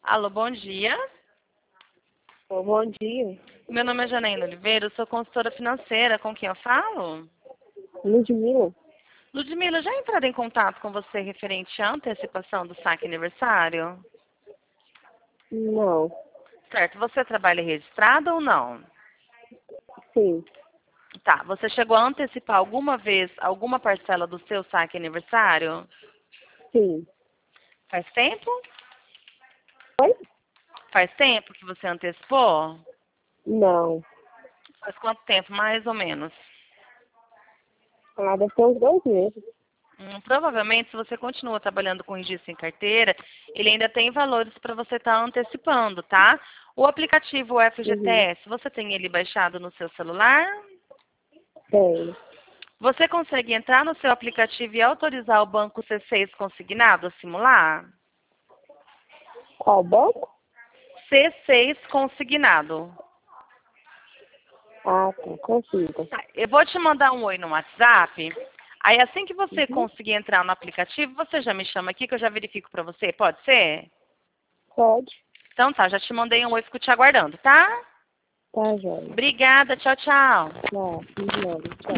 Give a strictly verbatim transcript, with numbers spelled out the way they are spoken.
Alô, bom dia. Oh, bom dia. Meu nome é Janaína Oliveira, eu sou consultora financeira. Com quem eu falo? Ludmila? Ludmila, já entraram em contato com você referente à antecipação do saque aniversário? Não. Certo. Você trabalha registrado ou não? Sim. Tá. Você chegou a antecipar alguma vez alguma parcela do seu saque aniversário? Sim. Faz tempo? Oi? Faz tempo que você antecipou? Não. Faz quanto tempo, mais ou menos? Ah, deve ter uns dois meses. Hum, provavelmente, se você continua trabalhando com registro em carteira, ele ainda tem valores para você estar antecipando, tá? O aplicativo Uhum. F G T S, você tem ele baixado no seu celular? Tem. Você consegue entrar no seu aplicativo e autorizar o banco C seis consignado a simular? Qual banco? C seis consignado. Ah, tá. Consigo. Tá, eu vou te mandar um oi no WhatsApp. Aí assim que você Uhum. conseguir entrar no aplicativo, você já me chama aqui que eu já verifico para você. Pode ser? Pode. Então tá, já te mandei um oi, fico te aguardando, tá? Tá, joia. Obrigada, tchau, tchau. Tá. Não, tchau.